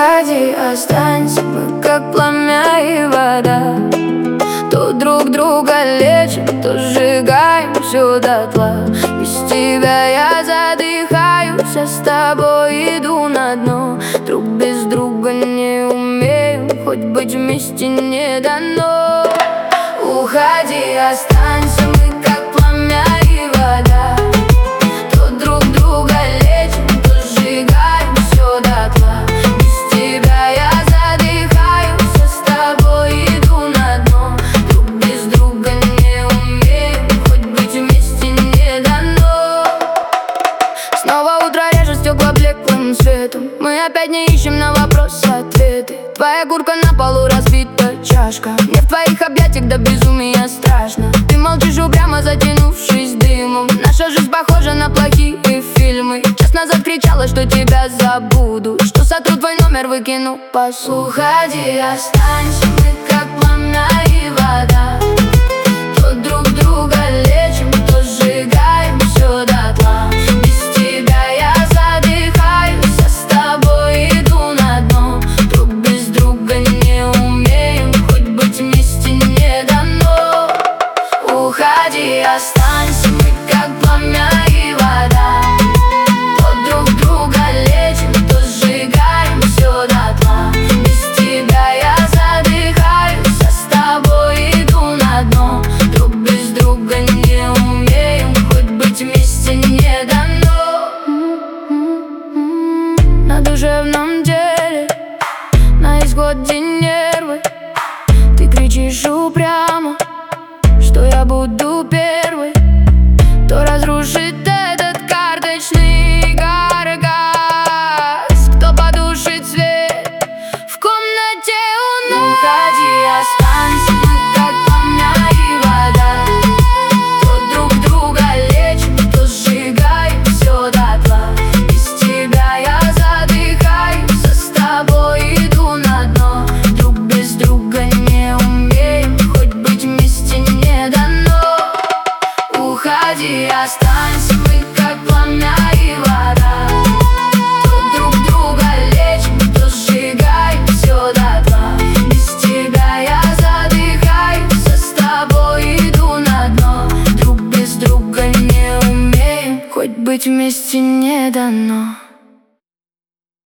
Уходи, останься, мы как пламя и вода. То друг друга лечим, то сжигаем все дотла. Без тебя я задыхаюсь, а с тобой иду на дно. Друг без друга не умеем, хоть быть вместе не дано. Уходи, останься, мы как пламя и вода. То друг друга лечим, то сжигаем все дотла. Без тебя я задыхаюсь, а с тобой иду на дно. Друг без друга не умеем, хоть быть вместе не дано. Снова утро режет стекла блеклым светом. Мы опять не ищем на вопросы ответы. Твоя куртка на полу, разбита чашка. Мне в твоих объятиях до безумия страшно. Ты молчишь упрямо, затянувшись дымом. Наша жизнь похожа на плохие фильмы. Час назад кричала, что тебя забуду, что сотру твой номер, выкину посуду. Уходи, останься, мы как пламя и вода. То друг друга лечим, то сжигаем все дотла. Без тебя я задыхаюсь, а с тобой иду на дно. Друг без друга не умеем, хоть быть вместе не дано. Уходи, останься, мы как пламя и вода. То друг друга лечим, то сжигаем все дотла. Без тебя я задыхаюсь, а с тобой иду на дно. Друг без друга не умеем, хоть быть вместе не дано. На душевном деле на исходе нервы. Ты кричишь упрямо, что я буду первый, кто разрушит этот карточный каркас, кто потушит свет в комнате у нас. Уходи, останься, мы как пламя и вода. То друг друга лечим, то сжигаем все дотла. Без тебя я задыхаюсь, а с тобой иду на дно. Друг без друга не умеем, хоть быть вместе не дано. Уходи, останься, мы как пламя и вода. То друг друга лечим, то сжигаем все дотла. Без тебя я задыхаюсь, а с тобой иду на дно. Друг без друга не умеем, хоть быть вместе не дано.